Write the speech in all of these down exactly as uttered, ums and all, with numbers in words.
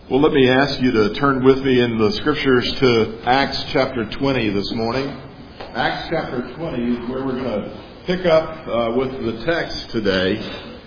Well, let me ask you to turn with me in the Scriptures to Acts chapter twenty this morning. Acts chapter twenty is where we're going to pick up uh, with the text today.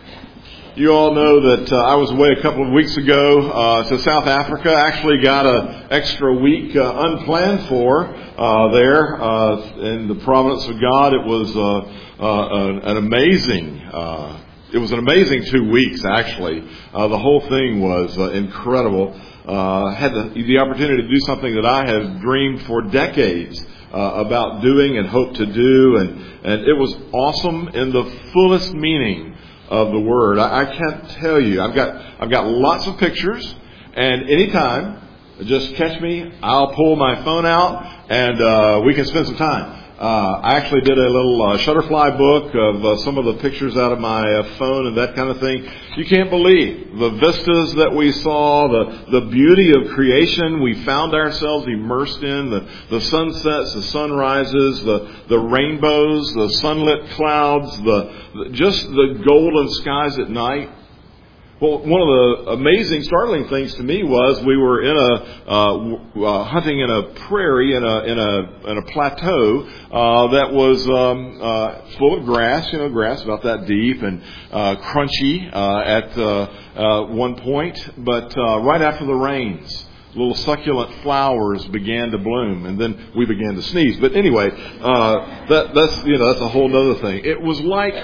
You all know that uh, I was away a couple of weeks ago uh, to South Africa. Actually got an extra week uh, unplanned for uh, there uh, in the providence of God. It was uh, uh, an, an amazing uh It was an amazing two weeks, actually. Uh, the whole thing was uh, incredible. Uh, had the, the opportunity to do something that I have dreamed for decades uh, about doing and hope to do, and, and it was awesome in the fullest meaning of the word. I, I can't tell you. I've got I've got lots of pictures, and anytime, just catch me. I'll pull my phone out, and uh, we can spend some time. Uh, I actually did a little uh, Shutterfly book of uh, some of the pictures out of my uh, phone and that kind of thing. You can't believe the vistas that we saw, the, the beauty of creation we found ourselves immersed in, the, the sunsets, the sunrises, the, the rainbows, the sunlit clouds, the, the just the golden skies at night. Well, one of the amazing, startling things to me was we were in a uh, uh, hunting in a prairie in a in a in a plateau uh, that was um, uh, full of grass, you know, grass about that deep and uh, crunchy uh, at uh, uh, one point. But uh, right after the rains, little succulent flowers began to bloom, and then we began to sneeze. But anyway, uh, that that's you know that's a whole other thing. It was like,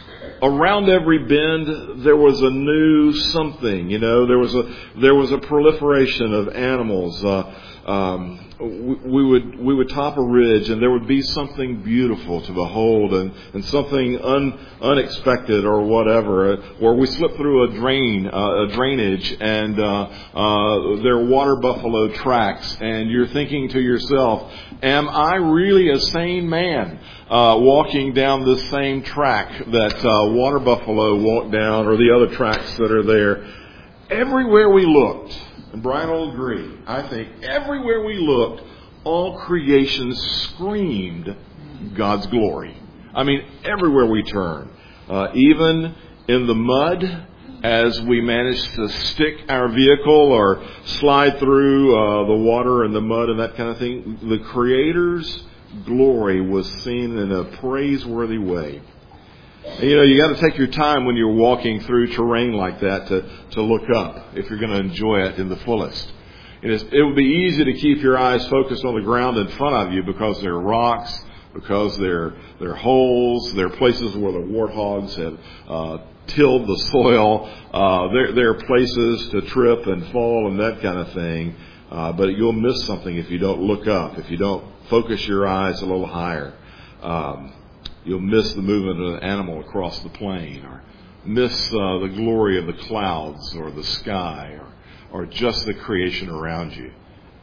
around every bend, there was a new something. You know, there was a there was a proliferation of animals. Uh, um, we, we would we would top a ridge, and there would be something beautiful to behold, and, and something un, unexpected or whatever. Or we slip through a drain, uh, a drainage, and uh, uh, there are water buffalo tracks, and you're thinking to yourself, "Am I really a sane man Uh, walking down this same track that uh, water buffalo walked down, or the other tracks that are there?" Everywhere we looked, and Brian will agree, I think everywhere we looked, all creation screamed God's glory. I mean, everywhere we turned, uh, even in the mud, as we managed to stick our vehicle or slide through uh, the water and the mud and that kind of thing, the Creator's glory was seen in a praiseworthy way. And, you know, you got to take your time when you're walking through terrain like that to, to look up if you're going to enjoy it in the fullest. It, is, it would be easy to keep your eyes focused on the ground in front of you because there are rocks, because there, there are holes, there are places where the warthogs have uh, tilled the soil. Uh, there, there are places to trip and fall and that kind of thing. Uh, but you'll miss something if you don't look up, if you don't focus your eyes a little higher. Um, you'll miss the movement of an animal across the plain, or miss uh, the glory of the clouds or the sky, or, or just the creation around you.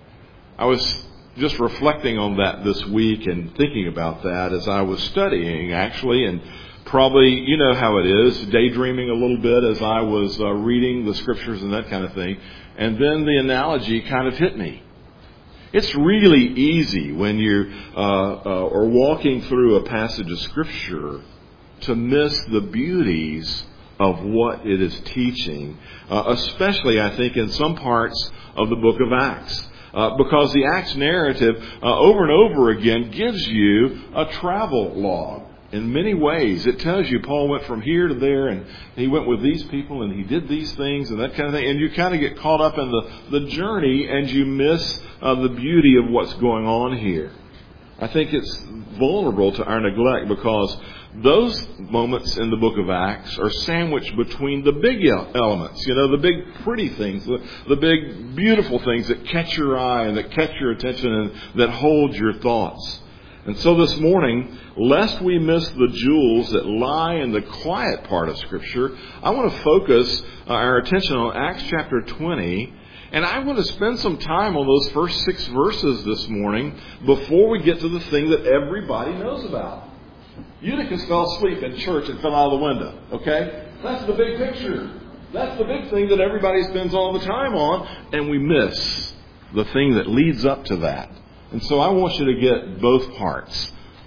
I was just reflecting on that this week and thinking about that as I was studying, actually, and probably, you know how it is, daydreaming a little bit as I was uh, reading the Scriptures and that kind of thing. And then the analogy kind of hit me. It's really easy when you're uh, uh, or walking through a passage of Scripture to miss the beauties of what it is teaching, uh, especially, I think, in some parts of the book of Acts. Uh, because the Acts narrative uh, over and over again gives you a travel log. In many ways, it tells you Paul went from here to there, and he went with these people, and he did these things, and that kind of thing. And you kind of get caught up in the, the journey, and you miss uh, the beauty of what's going on here. I think it's vulnerable to our neglect because those moments in the book of Acts are sandwiched between the big elements, you know, the big pretty things, the, the big beautiful things that catch your eye and that catch your attention and that hold your thoughts. And so this morning, lest we miss the jewels that lie in the quiet part of Scripture, I want to focus uh, our attention on Acts chapter twenty. And I want to spend some time on those first six verses this morning before we get to the thing that everybody knows about. Eutychus fell asleep in church and fell out of the window. Okay? That's the big picture. That's the big thing that everybody spends all the time on. And we miss the thing that leads up to that. And so I want you to get both parts.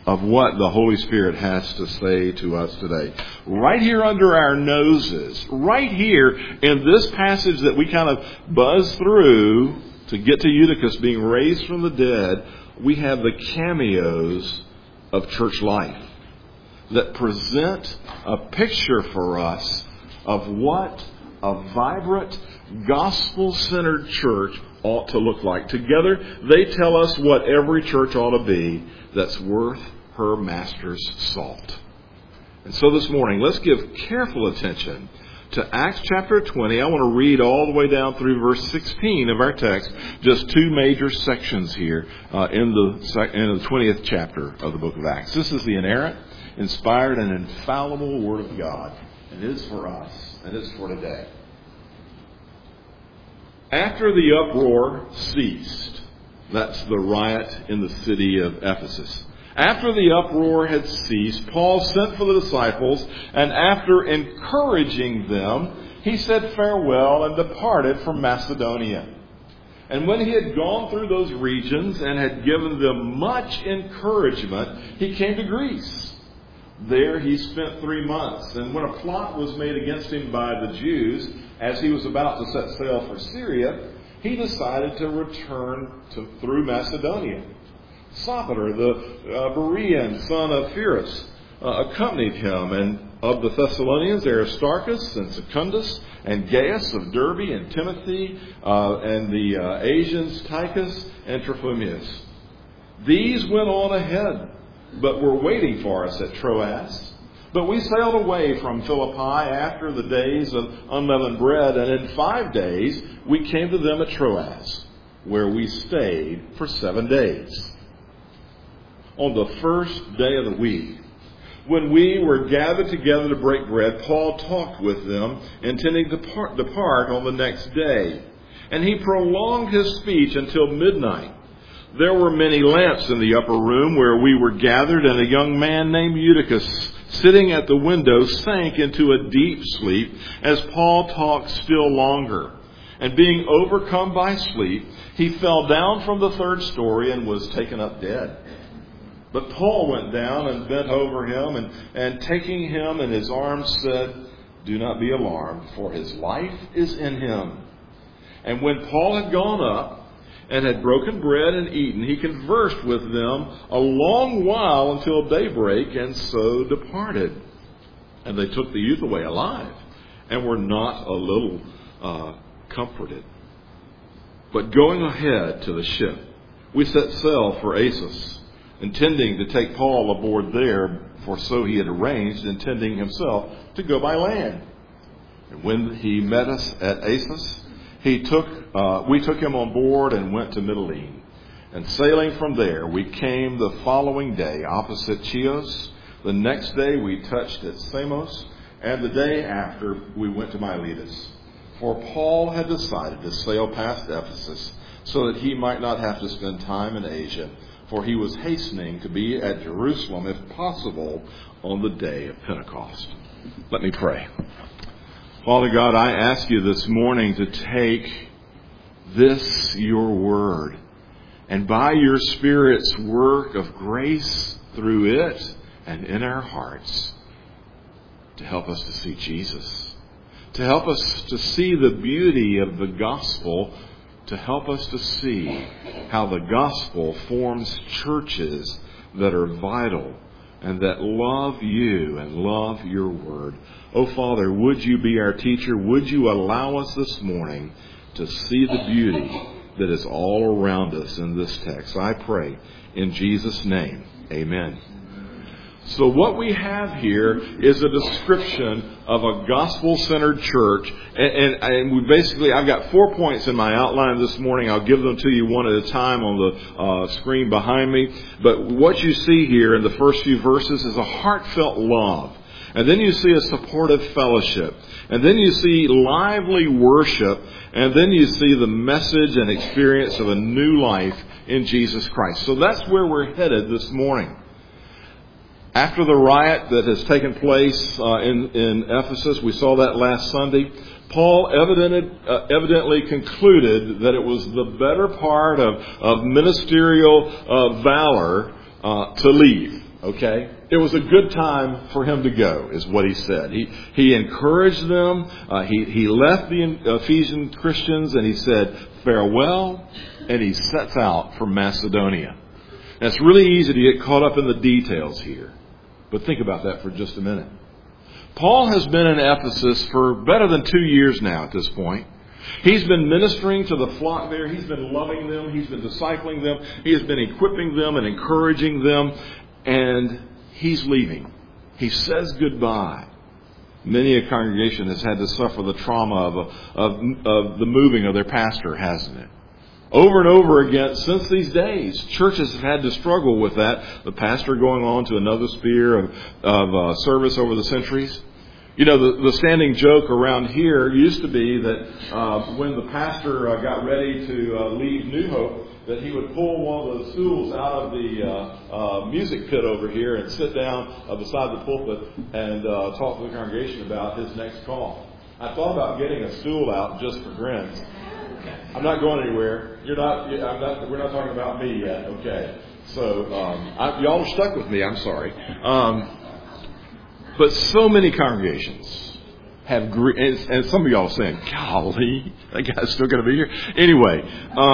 of what the Holy Spirit has to say to us today. Right here under our noses, right here in this passage that we kind of buzz through to get to Eutychus being raised from the dead, we have the cameos of church life that present a picture for us of what a vibrant, gospel-centered church ought to look like. Together, they tell us what every church ought to be that's worth her master's salt. And so this morning, let's give careful attention to Acts chapter twenty. I want to read all the way down through verse sixteen of our text, just two major sections here uh, in the in the twentieth chapter of the book of Acts. This is the inerrant, inspired, and infallible Word of God. And it is for us, and it's for today. After the uproar ceased, that's the riot in the city of Ephesus. After the uproar had ceased, Paul sent for the disciples, and after encouraging them, he said farewell and departed from Macedonia. And when he had gone through those regions and had given them much encouragement, he came to Greece. There he spent three months. And when a plot was made against him by the Jews, as he was about to set sail for Syria, he decided to return to, through Macedonia. Sopater, the uh, Berean son of Pyrrhus, uh, accompanied him, and of the Thessalonians, Aristarchus and Secundus, and Gaius of Derbe, and Timothy, uh, and the uh, Asians, Tychus and Trophimus. These went on ahead, but were waiting for us at Troas. But we sailed away from Philippi after the days of unleavened bread, and in five days we came to them at Troas, where we stayed for seven days. On the first day of the week, when we were gathered together to break bread, Paul talked with them, intending to depart, depart on the next day. And he prolonged his speech until midnight. There were many lamps in the upper room where we were gathered, and a young man named Eutychus, sitting at the window, sank into a deep sleep as Paul talked still longer. And being overcome by sleep, he fell down from the third story and was taken up dead. But Paul went down and bent over him, and, and taking him in his arms said, "Do not be alarmed, for his life is in him." And when Paul had gone up and had broken bread and eaten, he conversed with them a long while until daybreak, and so departed. And they took the youth away alive, and were not a little uh, comforted. But going ahead to the ship, we set sail for Assos, intending to take Paul aboard there, for so he had arranged, intending himself to go by land. And when he met us at Assos, he took, uh, we took him on board and went to Mytilene. And sailing from there, we came the following day opposite Chios. The next day we touched at Samos, and the day after we went to Miletus. For Paul had decided to sail past Ephesus, so that he might not have to spend time in Asia, for he was hastening to be at Jerusalem, if possible, on the day of Pentecost. Let me pray. Father God, I ask you this morning to take this, your word, and by your Spirit's work of grace through it and in our hearts, to help us to see Jesus, to help us to see the beauty of the gospel, to help us to see how the gospel forms churches that are vital and that love you and love your word. Oh, Father, would you be our teacher? Would you allow us this morning to see the beauty that is all around us in this text? I pray in Jesus' name. Amen. So what we have here is a description of a gospel-centered church. And, and, and we basically, I've got four points in my outline this morning. I'll give them to you one at a time on the uh, screen behind me. But what you see here in the first few verses is a heartfelt love. And then you see a supportive fellowship. And then you see lively worship. And then you see the message and experience of a new life in Jesus Christ. So that's where we're headed this morning. After the riot that has taken place uh, in, in Ephesus, we saw that last Sunday, Paul evidently, uh, evidently concluded that it was the better part of, of ministerial uh, valor uh, to leave. Okay? It was a good time for him to go, is what he said. He he encouraged them. Uh, he, he left the Ephesian Christians and he said, farewell, and he sets out for Macedonia. Now, it's really easy to get caught up in the details here. But think about that for just a minute. Paul has been in Ephesus for better than two years now at this point. He's been ministering to the flock there. He's been loving them. He's been discipling them. He has been equipping them and encouraging them. And he's leaving. He says goodbye. Many a congregation has had to suffer the trauma of, a, of, of the moving of their pastor, hasn't it? Over and over again, since these days, churches have had to struggle with that. The pastor going on to another sphere of, of uh, service over the centuries. You know, the, the standing joke around here used to be that uh, when the pastor uh, got ready to uh, leave New Hope, that he would pull one of the stools out of the uh, uh, music pit over here and sit down uh, beside the pulpit and uh, talk to the congregation about his next call. I thought about getting a stool out just for grins. I'm not going anywhere. You're not. I'm not. We're not talking about me yet. Okay. So um, I, y'all are stuck with me. I'm sorry. Um, but so many congregations have, gre- and, and some of y'all are saying, "Golly, that guy's still going to be here." Anyway,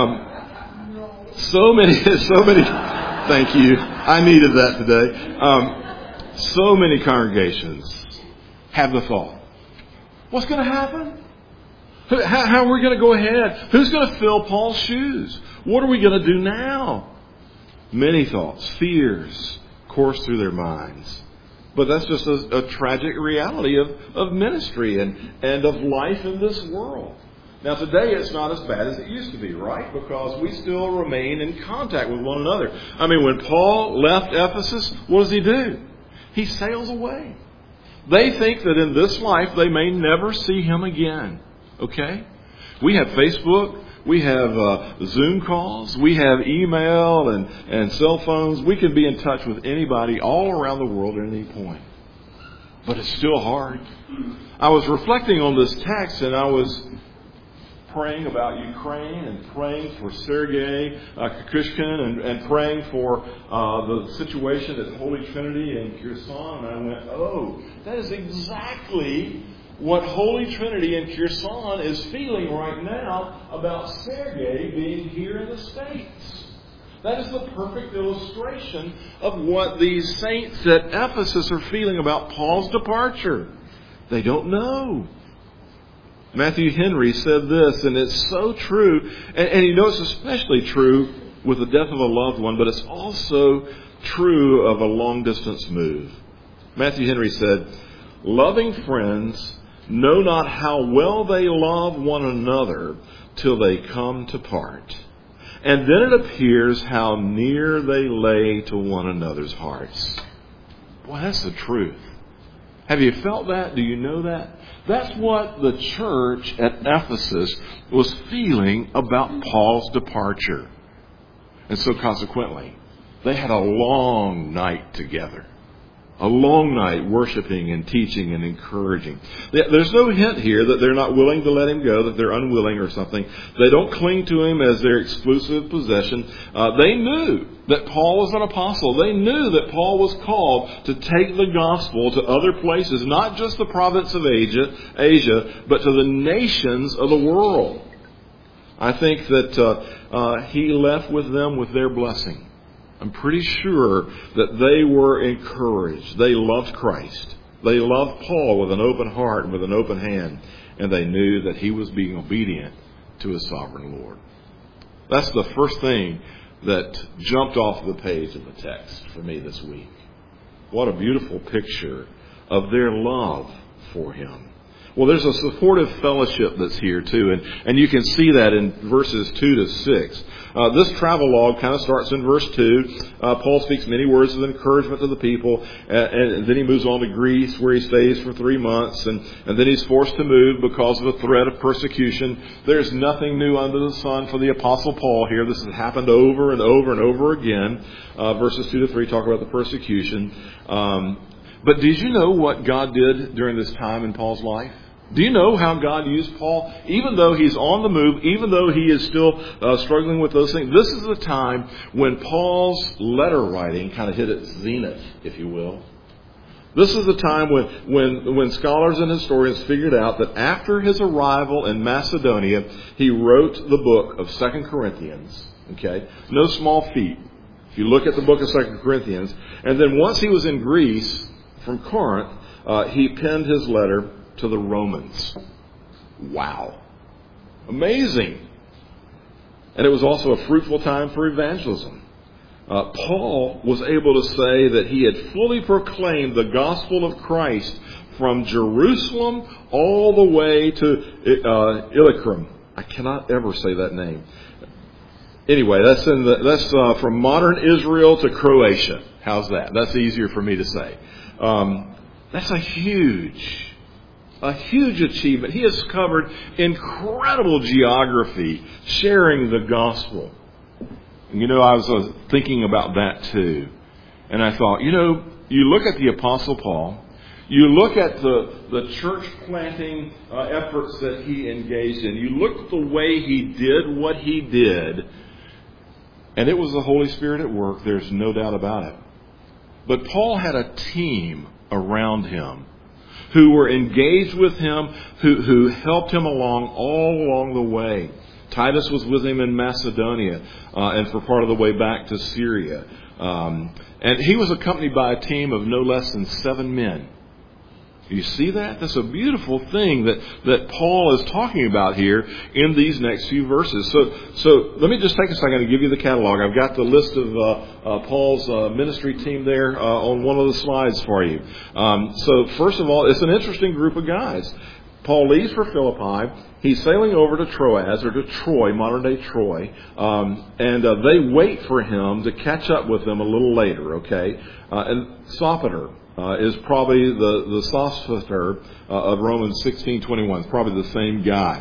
um, so many, so many. Thank you. I needed that today. Um, so many congregations have the thought, "What's going to happen? How, how are we going to go ahead? Who's going to fill Paul's shoes? What are we going to do now?" Many thoughts, fears course through their minds. But that's just a, a tragic reality of, of ministry and, and of life in this world. Now today it's not as bad as it used to be, right? Because we still remain in contact with one another. I mean, when Paul left Ephesus, what does he do? He sails away. They think that in this life they may never see him again. Okay? We have Facebook. We have uh, Zoom calls. We have email and, and cell phones. We can be in touch with anybody all around the world at any point. But it's still hard. I was reflecting on this text and I was praying about Ukraine and praying for Sergei uh, Kukushkin and, and praying for uh, the situation at Holy Trinity in Kherson. And I went, oh, that is exactly what Holy Trinity in Kherson is feeling right now about Sergei being here in the States. That is the perfect illustration of what these saints at Ephesus are feeling about Paul's departure. They don't know. Matthew Henry said this, and it's so true. And, and you know it's especially true with the death of a loved one, but it's also true of a long-distance move. Matthew Henry said, "Loving friends know not how well they love one another till they come to part. And then it appears how near they lay to one another's hearts." Boy, that's the truth. Have you felt that? Do you know that? That's what the church at Ephesus was feeling about Paul's departure. And so consequently, they had a long night together. A long night worshiping and teaching and encouraging. There's no hint here that they're not willing to let him go, that they're unwilling or something. They don't cling to him as their exclusive possession. Uh, they knew that Paul was an apostle. They knew that Paul was called to take the gospel to other places, not just the province of Asia, Asia, but to the nations of the world. I think that uh, uh, he left with them with their blessing. I'm pretty sure that they were encouraged. They loved Christ. They loved Paul with an open heart and with an open hand. And they knew that he was being obedient to his sovereign Lord. That's the first thing that jumped off the page of the text for me this week. What a beautiful picture of their love for him. Well, there's a supportive fellowship that's here too, and, and you can see that in verses two to six. Uh, this travelogue kind of starts in verse two. Uh, Paul speaks many words of encouragement to the people, and, and then he moves on to Greece, where he stays for three months, and, and then he's forced to move because of a threat of persecution. There's nothing new under the sun for the Apostle Paul here. This has happened over and over and over again. Uh, verses two to three talk about the persecution. Um, but did you know what God did during this time in Paul's life? Do you know how God used Paul? Even though he's on the move, even though he is still uh, struggling with those things, this is the time when Paul's letter writing kind of hit its zenith, if you will. This is the time when, when, when scholars and historians figured out that after his arrival in Macedonia, he wrote the book of Second Corinthians. Okay? No small feat. If you look at the book of Second Corinthians. And then once he was in Greece, from Corinth, uh, he penned his letter to the Romans. Wow. Amazing. And it was also a fruitful time for evangelism. Uh, Paul was able to say that he had fully proclaimed the gospel of Christ from Jerusalem all the way to uh, Illyricum. I cannot ever say that name. Anyway, that's in the, that's uh, from modern Israel to Croatia. How's that? That's easier for me to say. Um, that's a huge, a huge achievement. He has covered incredible geography, sharing the gospel. And you know, I was uh, thinking about that too. And I thought, you know, you look at the Apostle Paul, you look at the, the church planting uh, efforts that he engaged in, you look at the way he did what he did, and it was the Holy Spirit at work, there's no doubt about it. But Paul had a team around him who were engaged with him, who, who helped him along all along the way. Titus was with him in Macedonia uh, and for part of the way back to Syria. Um, and he was accompanied by a team of no less than seven men. You see that? That's a beautiful thing that, that Paul is talking about here in these next few verses. So, so let me just take a second to give you the catalog. I've got the list of uh, uh, Paul's uh, ministry team there uh, on one of the slides for you. Um, so first of all, it's an interesting group of guys. Paul leaves for Philippi. He's sailing over to Troas, or to Troy, modern-day Troy, um, and uh, they wait for him to catch up with them a little later, okay? Uh, and Sopater uh, is probably the, the Sospater uh, of Romans sixteen twenty-one. It's probably the same guy.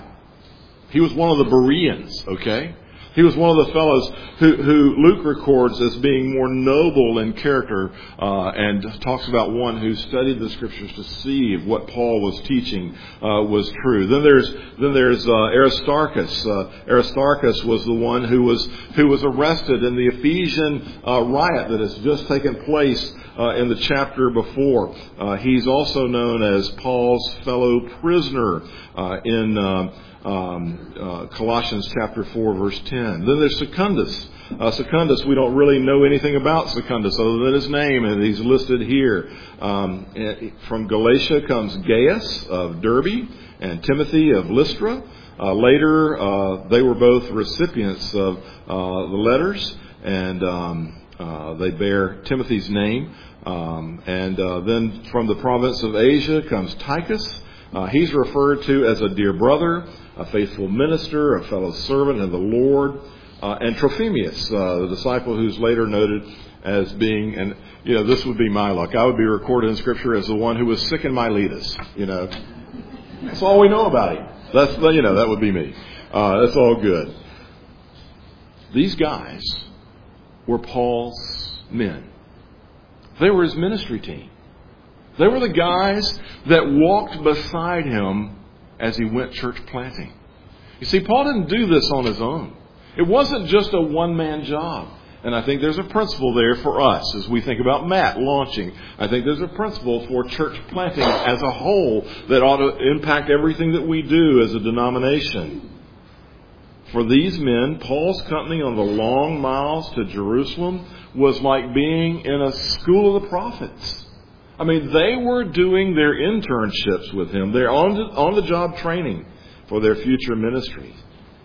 He was one of the Bereans, okay? He was one of the fellows who, who Luke records as being more noble in character uh, and talks about one who studied the Scriptures to see if what Paul was teaching uh, was true. Then there's then there's uh, Aristarchus. Uh, Aristarchus was the one who was who was arrested in the Ephesian uh, riot that has just taken place uh, in the chapter before. Uh, he's also known as Paul's fellow prisoner uh, in. Uh, Um, uh, Colossians chapter four, verse ten. Then there's Secundus. Uh, Secundus, we don't really know anything about Secundus other than his name, and he's listed here. Um, from Galatia comes Gaius of Derbe and Timothy of Lystra. Uh, later, uh, they were both recipients of uh, the letters, and um, uh, they bear Timothy's name. Um, and uh, then from the province of Asia comes Tychus. Uh, he's referred to as a dear brother, a faithful minister, a fellow servant of the Lord, uh, and Trophimus, uh, the disciple who's later noted as being, and you know, this would be my luck. I would be recorded in Scripture as the one who was sick in Miletus. You know, that's all we know about him. That's you know that would be me. Uh, that's all good. These guys were Paul's men. They were his ministry team. They were the guys that walked beside him as he went church planting. You see, Paul didn't do this on his own. It wasn't just a one-man job. And I think there's a principle there for us as we think about Matt launching. I think there's a principle for church planting as a whole that ought to impact everything that we do as a denomination. For these men, Paul's company on the long miles to Jerusalem was like being in a school of the prophets. I mean, they were doing their internships with him. They're on the, on the job training for their future ministries.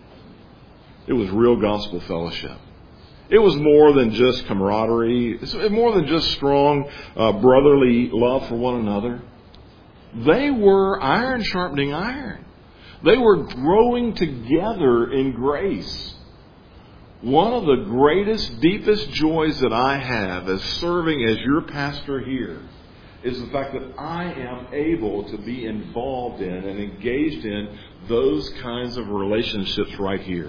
It was real gospel fellowship. It was more than just camaraderie. It's more than just strong uh, brotherly love for one another. They were iron sharpening iron. They were growing together in grace. One of the greatest, deepest joys that I have as serving as your pastor here is the fact that I am able to be involved in and engaged in those kinds of relationships right here.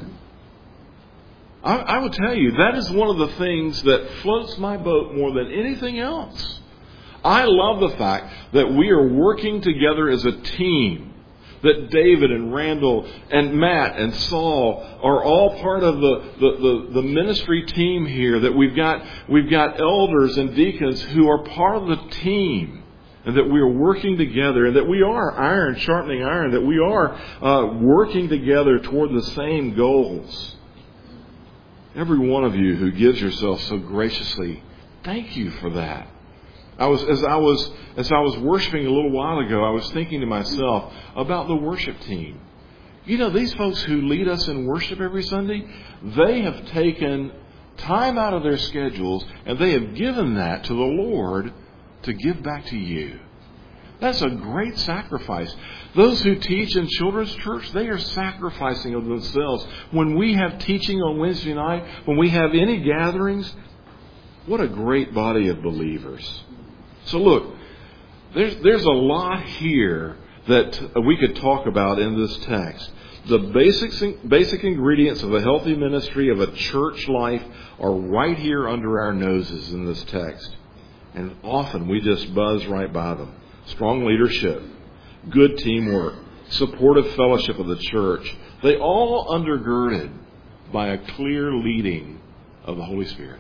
I, I will tell you, that is one of the things that floats my boat more than anything else. I love the fact that we are working together as a team that David and Randall and Matt and Saul are all part of the, the, the, the ministry team here, that we've got, we've got elders and deacons who are part of the team, and that we are working together, and that we are iron sharpening iron, that we are uh, working together toward the same goals. Every one of you who gives yourself so graciously, thank you for that. I was as I was as I was worshiping a little while ago, I was thinking to myself about the worship team. You know, these folks who lead us in worship every Sunday, they have taken time out of their schedules and they have given that to the Lord to give back to you. That's a great sacrifice. Those who teach in children's church, they are sacrificing of themselves. When we have teaching on Wednesday night, when we have any gatherings, what a great body of believers. So look, there's there's a lot here that we could talk about in this text. The basic, basic ingredients of a healthy ministry, of a church life, are right here under our noses in this text. And often we just buzz right by them. Strong leadership, good teamwork, supportive fellowship of the church. They all undergirded by a clear leading of the Holy Spirit.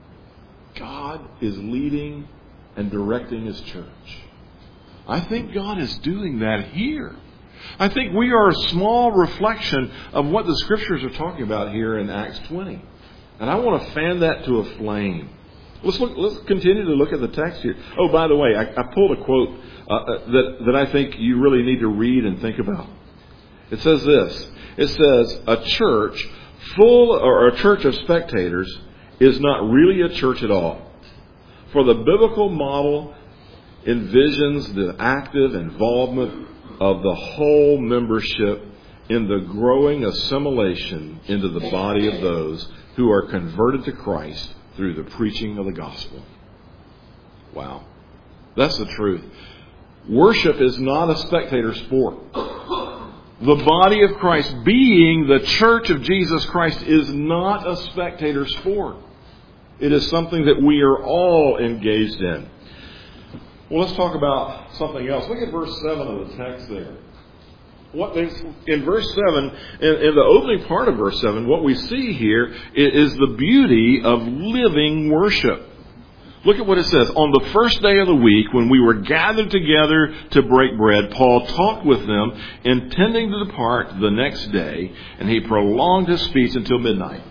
God is leading and directing His church. I think God is doing that here. I think we are a small reflection of what the Scriptures are talking about here in Acts twenty. And I want to fan that to a flame. Let's look. Let's continue to look at the text here. Oh, by the way, I, I pulled a quote uh, that, that I think you really need to read and think about. It says this. It says, a church full, or a church of spectators is not really a church at all. For the biblical model envisions the active involvement of the whole membership in the growing assimilation into the body of those who are converted to Christ through the preaching of the gospel. Wow. That's the truth. Worship is not a spectator sport. The body of Christ, being the church of Jesus Christ, is not a spectator sport. It is something that we are all engaged in. Well, let's talk about something else. Look at verse seven of the text there. What in verse seven, in, in the opening part of verse seven, what we see here is the beauty of living worship. Look at what it says. On the first day of the week, when we were gathered together to break bread, Paul talked with them, intending to depart the next day, and he prolonged his speech until midnight.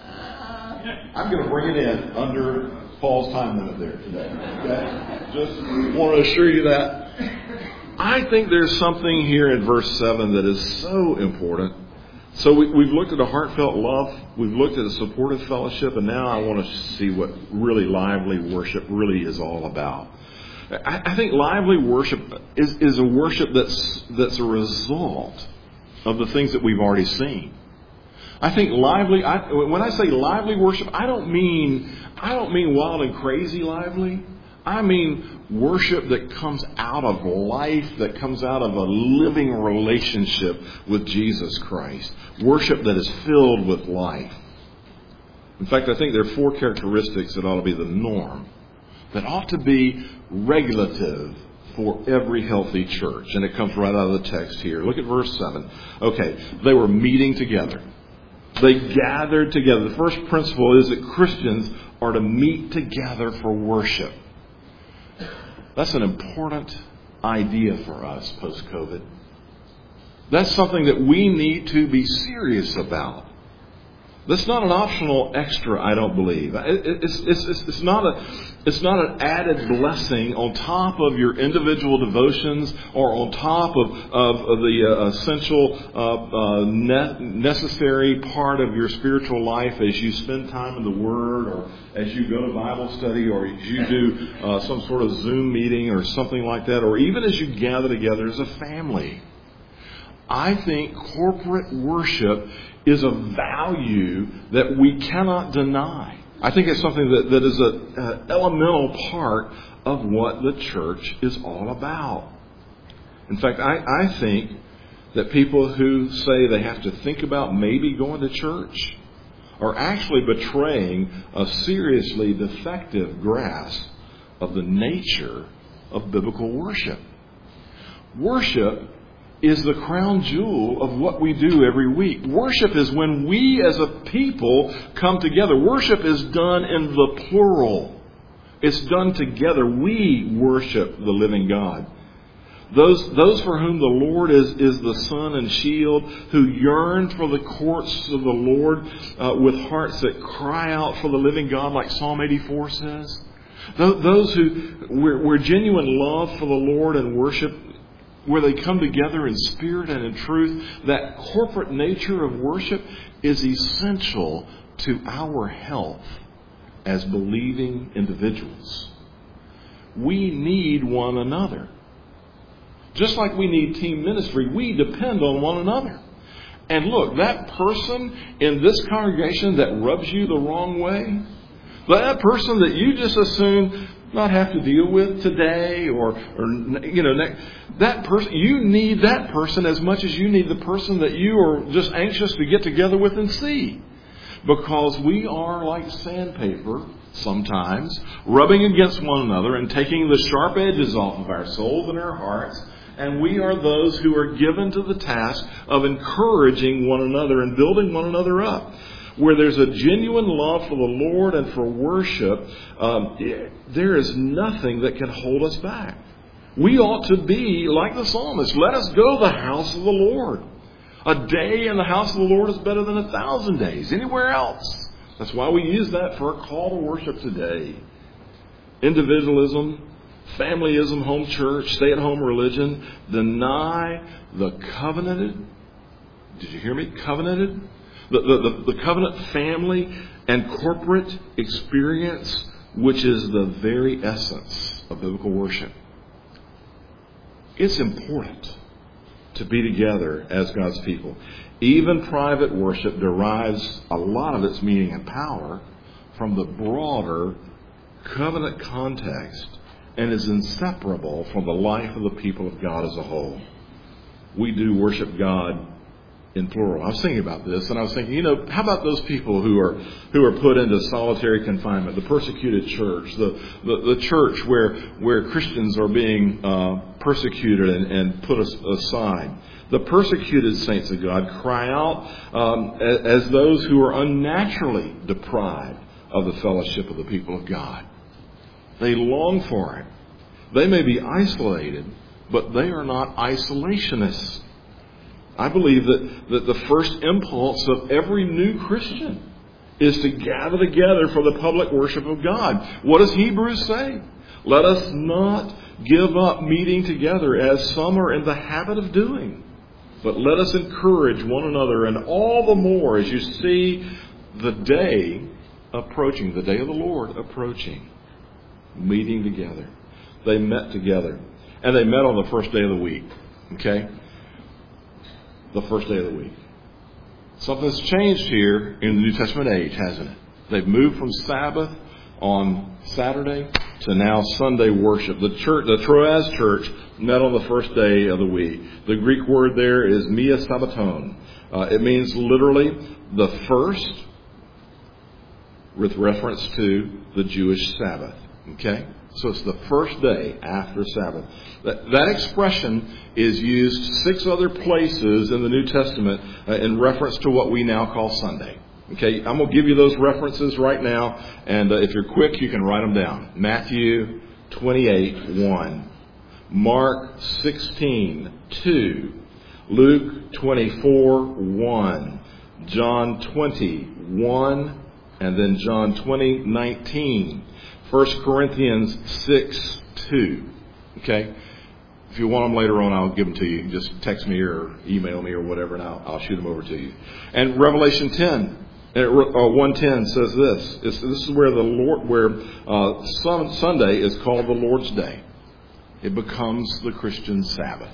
I'm going to bring it in under Paul's time limit there today. Okay? Just want to assure you that. I think there's something here in verse seven that is so important. So we, we've looked at a heartfelt love. We've looked at a supportive fellowship. And now I want to see what really lively worship really is all about. I, I think lively worship is, is a worship that's, that's a result of the things that we've already seen. I think lively, I, when I say lively worship, I don't mean, I don't mean wild and crazy lively. I mean worship that comes out of life, that comes out of a living relationship with Jesus Christ. Worship that is filled with life. In fact, I think there are four characteristics that ought to be the norm, that ought to be regulative for every healthy church. And it comes right out of the text here. Look at verse seven. Okay, they were meeting together. They gathered together. The first principle is that Christians are to meet together for worship. That's an important idea for us post-COVID. That's something that we need to be serious about. That's not an optional extra, I don't believe. It's, it's, it's, it's, not a, it's not an added blessing on top of your individual devotions or on top of, of, of the uh, essential, uh, uh, ne- necessary part of your spiritual life as you spend time in the Word or as you go to Bible study or as you do uh, some sort of Zoom meeting or something like that, or even as you gather together as a family. I think corporate worship is a value that we cannot deny. I think it's something that, that is an elemental part of what the church is all about. In fact, I, I think that people who say they have to think about maybe going to church are actually betraying a seriously defective grasp of the nature of biblical worship. Worship is the crown jewel of what we do every week. Worship is when we as a people come together. Worship is done in the plural. It's done together. We worship the living God. Those, those for whom the Lord is, is the sun and shield, who yearn for the courts of the Lord uh, with hearts that cry out for the living God, like Psalm eighty-four says. Those who, where, where genuine love for the Lord and worship, where they come together in spirit and in truth, that corporate nature of worship is essential to our health as believing individuals. We need one another. Just like we need team ministry, we depend on one another. And look, that person in this congregation that rubs you the wrong way, that person that you just assume not have to deal with today, or, or you know, that person, you need that person as much as you need the person that you are just anxious to get together with and see. Because we are like sandpaper, sometimes, rubbing against one another and taking the sharp edges off of our souls and our hearts. And we are those who are given to the task of encouraging one another and building one another up. Where there's a genuine love for the Lord and for worship, um, there is nothing that can hold us back. We ought to be like the psalmist. Let us go to the house of the Lord. A day in the house of the Lord is better than a thousand days anywhere else. That's why we use that for a call to worship today. Individualism, familyism, home church, stay-at-home religion deny the covenanted. Did you hear me? Covenanted. The, the, the covenant family and corporate experience, which is the very essence of biblical worship. It's important to be together as God's people. Even private worship derives a lot of its meaning and power from the broader covenant context and is inseparable from the life of the people of God as a whole. We do worship God in plural. I was thinking about this, and I was thinking, you know, how about those people who are who are put into solitary confinement, the persecuted church, the the, the church where where Christians are being uh, persecuted and, and put aside. The persecuted saints of God cry out um, as, as those who are unnaturally deprived of the fellowship of the people of God. They long for it. They may be isolated, but they are not isolationists. I believe that, that the first impulse of every new Christian is to gather together for the public worship of God. What does Hebrews say? Let us not give up meeting together as some are in the habit of doing, but let us encourage one another, and all the more as you see the day approaching, the day of the Lord approaching, meeting together. They met together, and they met on the first day of the week. Okay? The first day of the week. Something's changed here in the New Testament age, hasn't it? They've moved from Sabbath on Saturday to now Sunday worship. The church, the Troas church, met on the first day of the week. The Greek word there is Mia Sabbaton. Uh, it means literally the first, with reference to the Jewish Sabbath. Okay? So it's the first day after Sabbath. That, that expression is used six other places in the New Testament uh, in reference to what we now call Sunday. Okay, I'm going to give you those references right now, and uh, if you're quick, you can write them down. Matthew twenty-eight, one. Mark sixteen, two. Luke twenty-four, one. John twenty, one. And then John twenty, nineteen. First Corinthians six, two. Okay? If you want them later on, I'll give them to you. Just text me or email me or whatever, and I'll, I'll shoot them over to you. And Revelation ten, one ten says this. It's, this is where the Lord, where uh, sun, Sunday is called the Lord's Day. It becomes the Christian Sabbath,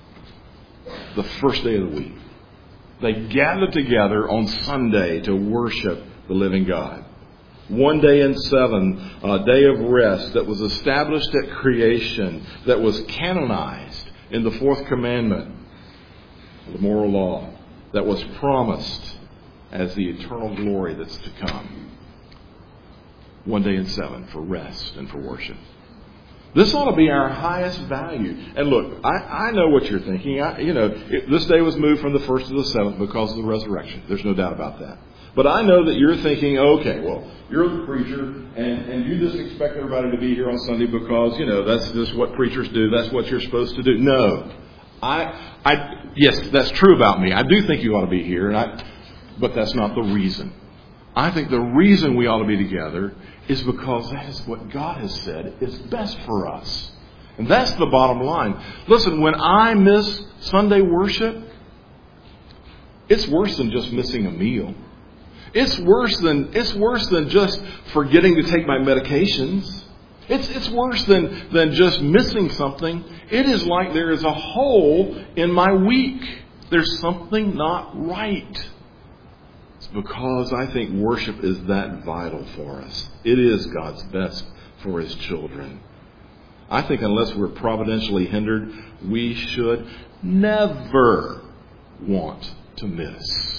the first day of the week. They gather together on Sunday to worship the living God. One day in seven, a day of rest that was established at creation, that was canonized in the fourth commandment, the moral law, that was promised as the eternal glory that's to come. One day in seven for rest and for worship. This ought to be our highest value. And look, I, I know what you're thinking. I, you know, it, this day was moved from the first to the seventh because of the resurrection. There's no doubt about that. But I know that you're thinking, okay, well, you're the preacher, and, and you just expect everybody to be here on Sunday because, you know, that's just what preachers do. That's what you're supposed to do. No. I, I, yes, that's true about me. I do think you ought to be here, and I, but that's not the reason. I think the reason we ought to be together is because that is what God has said is best for us. And that's the bottom line. Listen, when I miss Sunday worship, it's worse than just missing a meal. It's worse than it's worse than just forgetting to take my medications. It's it's worse than, than just missing something. It is like there is a hole in my week. There's something not right. It's because I think worship is that vital for us. It is God's best for His children. I think unless we're providentially hindered, we should never want to miss.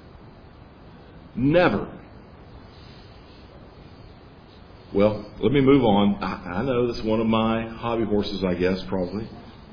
Never. Well, let me move on. I, I know that's one of my hobby horses, I guess, probably.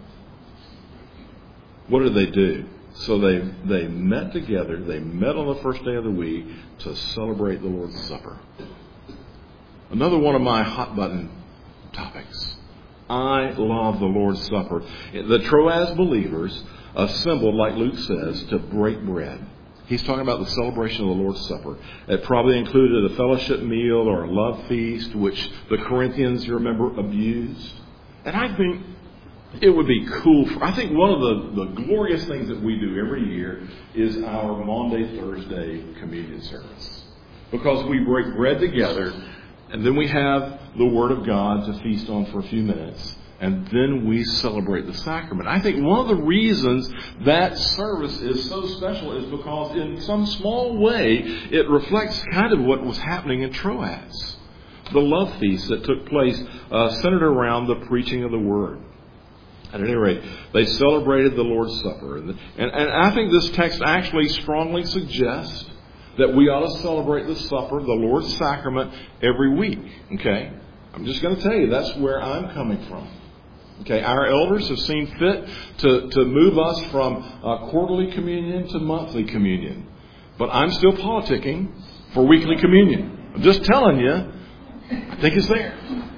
What did they do? So they, they met together. They met on the first day of the week to celebrate the Lord's Supper. Another one of my hot button topics. I love the Lord's Supper. The Troas believers assembled, like Luke says, to break bread. He's talking about the celebration of the Lord's Supper. It probably included a fellowship meal or a love feast, which the Corinthians, you remember, abused. And I think it would be cool. For, I think one of the, the glorious things that we do every year is our Maundy, Thursday communion service. Because we break bread together, and then we have the Word of God to feast on for a few minutes. And then we celebrate the sacrament. I think one of the reasons that service is so special is because in some small way it reflects kind of what was happening in Troas. The love feast that took place uh, centered around the preaching of the Word. At any rate, they celebrated the Lord's Supper. And, and, and I think this text actually strongly suggests that we ought to celebrate the supper, the Lord's sacrament, every week. Okay? I'm just going to tell you, that's where I'm coming from. Okay, our elders have seen fit to, to move us from uh, quarterly communion to monthly communion. But I'm still politicking for weekly communion. I'm just telling you, I think it's there.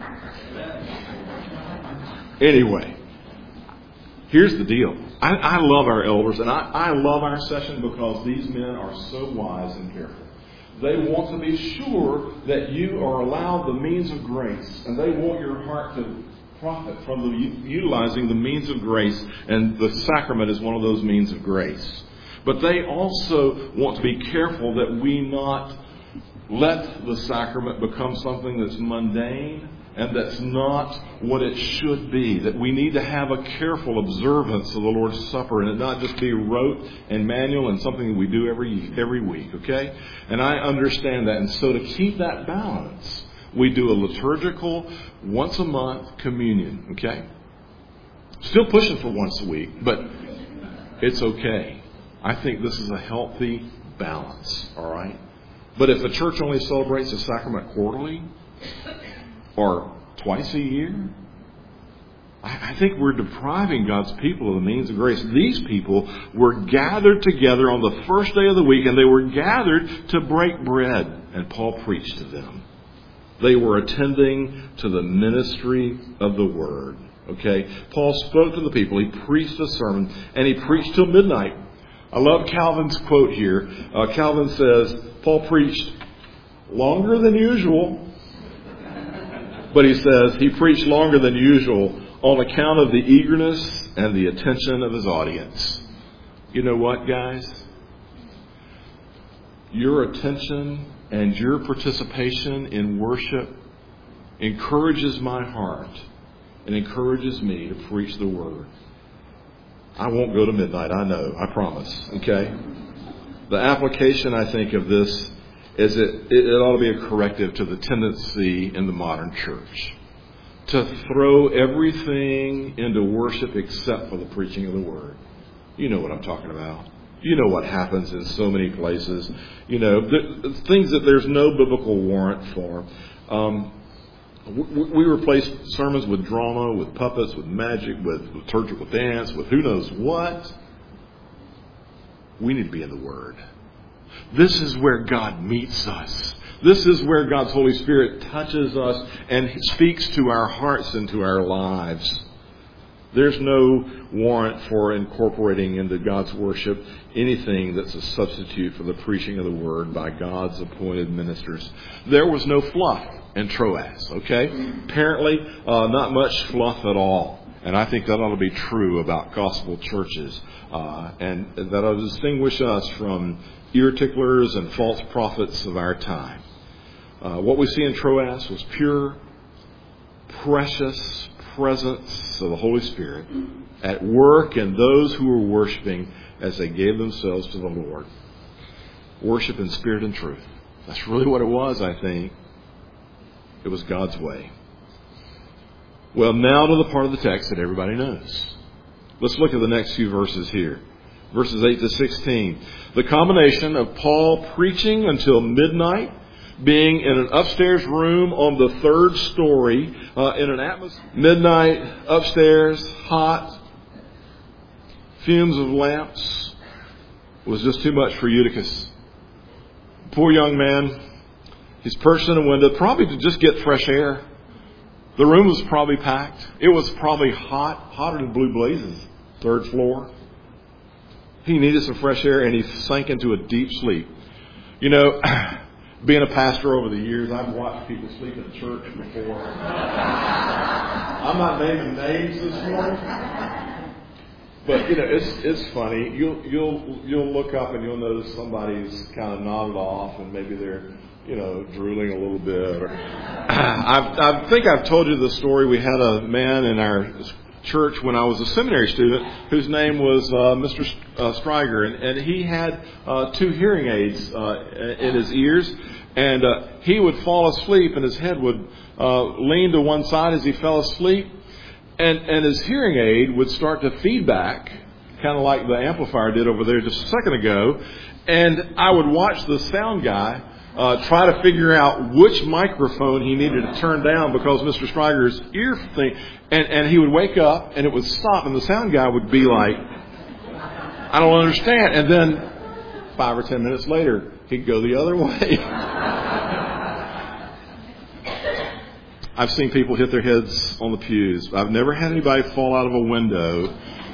Anyway, here's the deal. I, I love our elders, and I, I love our session because these men are so wise and careful. They want to be sure that you are allowed the means of grace, and they want your heart to profit from the, utilizing the means of grace, and the sacrament is one of those means of grace. But they also want to be careful that we not let the sacrament become something that's mundane and that's not what it should be. That we need to have a careful observance of the Lord's Supper and it not just be rote and manual and something that we do every every week, okay? And I understand that. And so to keep that balance, we do a liturgical, once a month communion, okay? Still pushing for once a week, but it's okay. I think this is a healthy balance, all right? But if a church only celebrates the sacrament quarterly or twice a year, I think we're depriving God's people of the means of grace. These people were gathered together on the first day of the week, and they were gathered to break bread, and Paul preached to them. They were attending to the ministry of the Word. Okay? Paul spoke to the people. He preached a sermon, and he preached till midnight. I love Calvin's quote here. Uh, Calvin says, Paul preached longer than usual, but he says he preached longer than usual on account of the eagerness and the attention of his audience. You know what, guys? Your attention and your participation in worship encourages my heart and encourages me to preach the Word. I won't go to midnight, I know, I promise, okay? The application, I think, of this is it, it ought to be a corrective to the tendency in the modern church to throw everything into worship except for the preaching of the Word. You know what I'm talking about. You know what happens in so many places. You know, the, things that there's no biblical warrant for. Um, We, we replace sermons with drama, with puppets, with magic, with liturgical dance, with who knows what. We need to be in the Word. This is where God meets us. This is where God's Holy Spirit touches us and speaks to our hearts and to our lives. There's no warrant for incorporating into God's worship anything that's a substitute for the preaching of the Word by God's appointed ministers. There was no fluff in Troas, okay? Apparently, uh, not much fluff at all. And I think that ought to be true about gospel churches. Uh, and that ought to distinguish us from ear ticklers and false prophets of our time. Uh, what we see in Troas was pure, precious presence of the Holy Spirit at work in those who were worshiping as they gave themselves to the Lord. Worship in spirit and truth. That's really what it was, I think. It was God's way. Well, now to the part of the text that everybody knows. Let's look at the next few verses here. Verses eight to sixteen. The combination of Paul preaching until midnight, being in an upstairs room on the third story, uh, in an atmosphere, midnight, upstairs, hot, fumes of lamps, was just too much for Eutychus. Poor young man, he's perched in a window, probably to just get fresh air. The room was probably packed. It was probably hot, hotter than blue blazes, third floor. He needed some fresh air, and he sank into a deep sleep. You know, being a pastor over the years, I've watched people sleep in church before. I'm not naming names this morning, but you know, it's it's funny. You'll you'll you'll look up and you'll notice somebody's kind of nodded off, and maybe they're you know drooling a little bit. Or I've, I think I've told you the story. We had a man in our church when I was a seminary student whose name was uh, Mister Uh, Stryger, and, and he had uh, two hearing aids uh, in his ears, and uh, he would fall asleep and his head would uh, lean to one side as he fell asleep, and, and his hearing aid would start to feedback, kind of like the amplifier did over there just a second ago, and I would watch the sound guy Uh, try to figure out which microphone he needed to turn down because Mister Stryger's ear thing, and, and he would wake up and it would stop, and the sound guy would be like, I don't understand. And then five or ten minutes later, he'd go the other way. I've seen people hit their heads on the pews. I've never had anybody fall out of a window,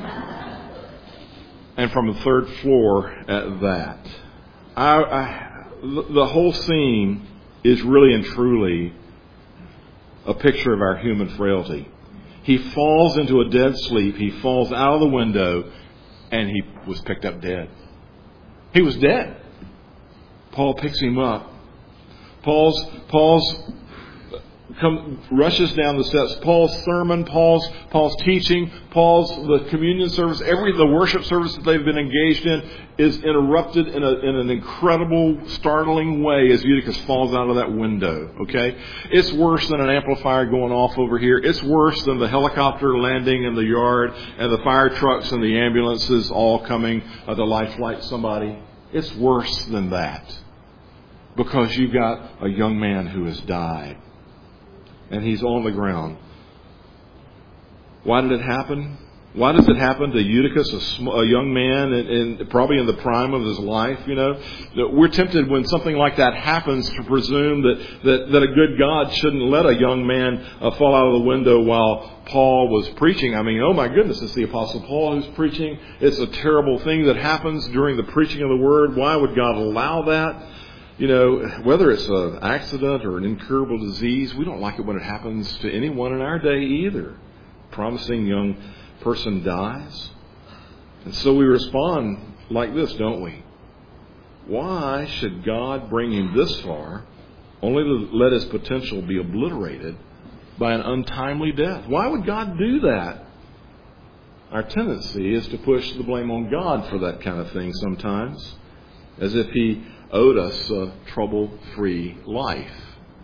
and from the third floor at that. I... I The whole scene is really and truly a picture of our human frailty. He falls into a dead sleep. He falls out of the window, and he was picked up dead. He was dead. Paul picks him up. Paul's Paul's come rushes down the steps. Paul's sermon, Paul's Paul's teaching, Paul's the communion service, every the worship service that they've been engaged in is interrupted in a in an incredible, startling way as Eutychus falls out of that window. Okay, it's worse than an amplifier going off over here. It's worse than the helicopter landing in the yard and the fire trucks and the ambulances all coming uh, to life flight somebody. It's worse than that because you've got a young man who has died. And he's on the ground. Why did it happen? Why does it happen to Eutychus, a, sm- a young man, and, and probably in the prime of his life? You know, we're tempted when something like that happens to presume that that, that a good God shouldn't let a young man uh, fall out of the window while Paul was preaching. I mean, oh my goodness, it's the Apostle Paul who's preaching. It's a terrible thing that happens during the preaching of the Word. Why would God allow that? You know, whether it's an accident or an incurable disease, we don't like it when it happens to anyone in our day either. Promising young person dies. And so we respond like this, don't we? Why should God bring him this far only to let his potential be obliterated by an untimely death? Why would God do that? Our tendency is to push the blame on God for that kind of thing sometimes, as if he owed us a trouble-free life.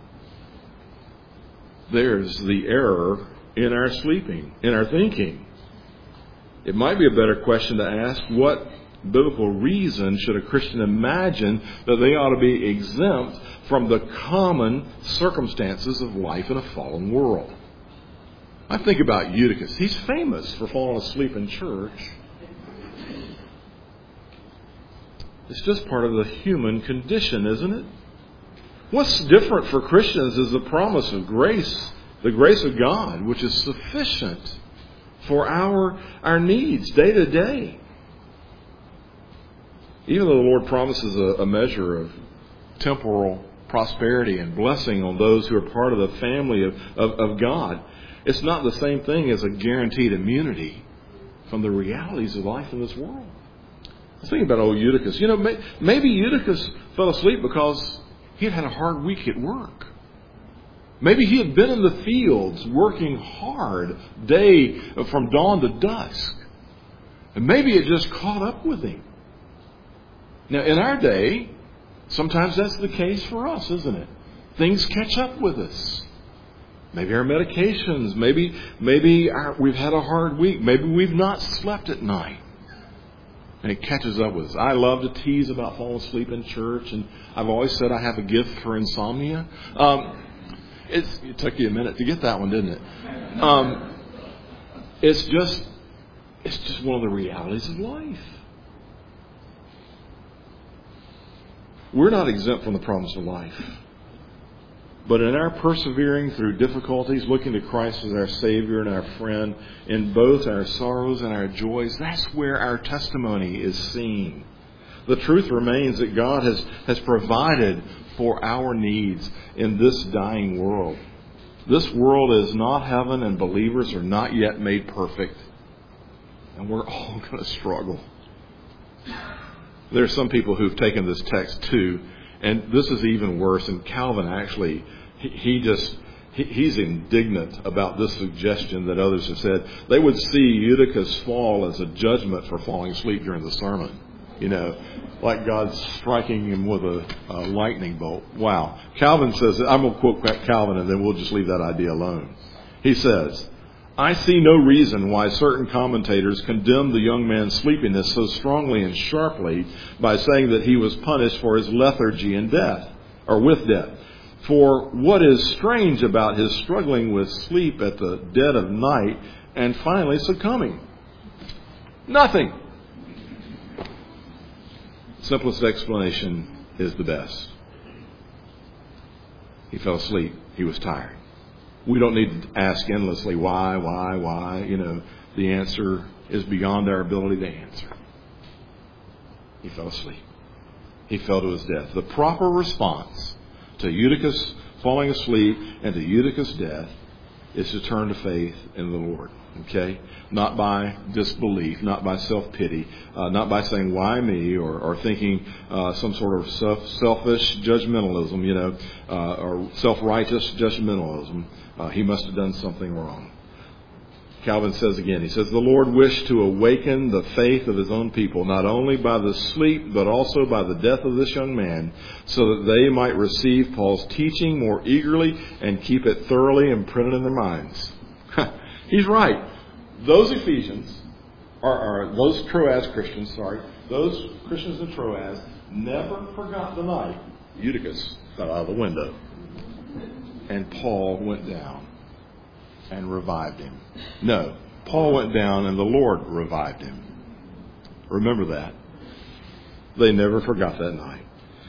There's the error in our sleeping, in our thinking. It might be a better question to ask, what biblical reason should a Christian imagine that they ought to be exempt from the common circumstances of life in a fallen world. I think about Eutychus. He's famous for falling asleep in church. It's just part of the human condition, isn't it? What's different for Christians is the promise of grace, the grace of God, which is sufficient for our, our needs day to day. Even though the Lord promises a, a measure of temporal prosperity and blessing on those who are part of the family of, of, of God, it's not the same thing as a guaranteed immunity from the realities of life in this world. I was thinking about old Eutychus. You know, may, maybe Eutychus fell asleep because he had had a hard week at work. Maybe he had been in the fields working hard day from dawn to dusk. And maybe it just caught up with him. Now, in our day, sometimes that's the case for us, isn't it? Things catch up with us. Maybe our medications, maybe maybe our, we've had a hard week. Maybe we've not slept at night. And it catches up with us. I love to tease about falling asleep in church, and I've always said I have a gift for insomnia. Um, it's, it took you a minute to get that one, didn't it? Um, it's just it's just one of the realities of life. We're not exempt from the promise of life. But in our persevering through difficulties, looking to Christ as our Savior and our friend, in both our sorrows and our joys, that's where our testimony is seen. The truth remains that God has, has provided for our needs in this dying world. This world is not heaven, and believers are not yet made perfect. And we're all going to struggle. There are some people who've taken this text too, and this is even worse. And Calvin actually, he, he just, he, he's indignant about this suggestion that others have said. They would see Eutychus' fall as a judgment for falling asleep during the sermon. You know, like God's striking him with a, a lightning bolt. Wow. Calvin says, I'm going to quote Calvin and then we'll just leave that idea alone. He says, I see no reason why certain commentators condemn the young man's sleepiness so strongly and sharply by saying that he was punished for his lethargy and death, or with death. For what is strange about his struggling with sleep at the dead of night and finally succumbing? Nothing. Simplest explanation is the best. He fell asleep. He was tired. We don't need to ask endlessly why, why, why. You know, the answer is beyond our ability to answer. He fell asleep. He fell to his death. The proper response to Eutychus falling asleep and to Eutychus' death is to turn to faith in the Lord. Okay? Not by disbelief, not by self-pity, uh, not by saying, why me, or, or thinking uh, some sort of self, selfish judgmentalism, you know, uh, or self-righteous judgmentalism. Uh, he must have done something wrong. Calvin says again, he says, the Lord wished to awaken the faith of his own people, not only by the sleep, but also by the death of this young man, so that they might receive Paul's teaching more eagerly and keep it thoroughly imprinted in their minds. He's right. Those Ephesians, or, or those Troas Christians, sorry, those Christians in Troas never forgot the night Eutychus fell out of the window. And Paul went down and revived him. No, Paul went down and the Lord revived him. Remember that. They never forgot that night.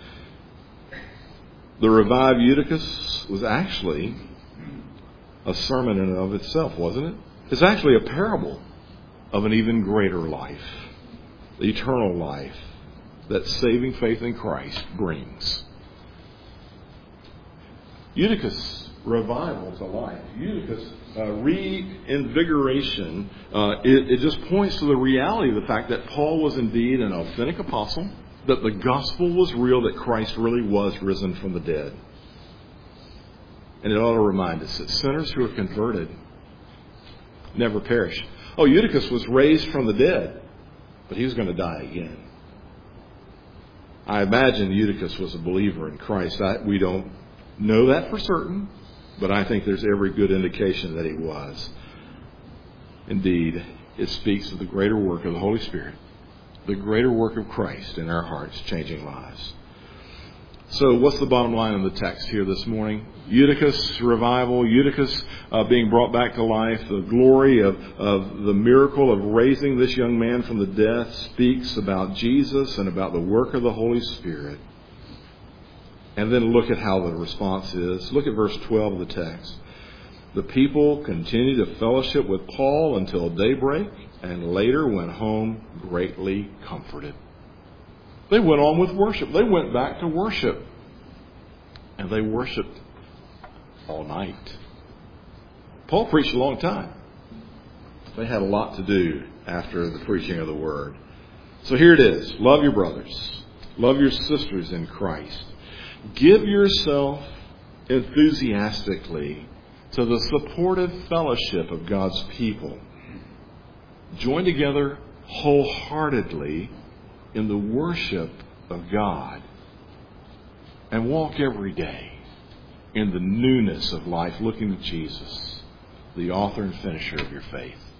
The revived Eutychus was actually a sermon in and of itself, wasn't it? It's actually a parable of an even greater life, the eternal life that saving faith in Christ brings. Eutychus' revival to life, Eutychus' uh, reinvigoration, uh, it, it just points to the reality of the fact that Paul was indeed an authentic apostle, that the gospel was real, that Christ really was risen from the dead. And it ought to remind us that sinners who are converted never perish. Oh, Eutychus was raised from the dead, but he was going to die again. I imagine Eutychus was a believer in Christ. I, we don't know that for certain, but I think there's every good indication that he was. Indeed, it speaks of the greater work of the Holy Spirit the greater work of Christ in our hearts, changing lives. So what's the bottom line of the text here this morning? Eutychus revival, Eutychus uh, being brought back to life, the glory of, of the miracle of raising this young man from the dead speaks about Jesus and about the work of the Holy Spirit. And then look at how the response is. Look at verse twelve of the text. The people continued to fellowship with Paul until daybreak, and later went home greatly comforted. They went on with worship. They went back to worship. And they worshiped all night. Paul preached a long time. They had a lot to do after the preaching of the Word. So here it is. Love your brothers. Love your sisters in Christ. Give yourself enthusiastically to the supportive fellowship of God's people. Join together wholeheartedly in the worship of God. And walk every day in the newness of life, looking to Jesus, the author and finisher of your faith.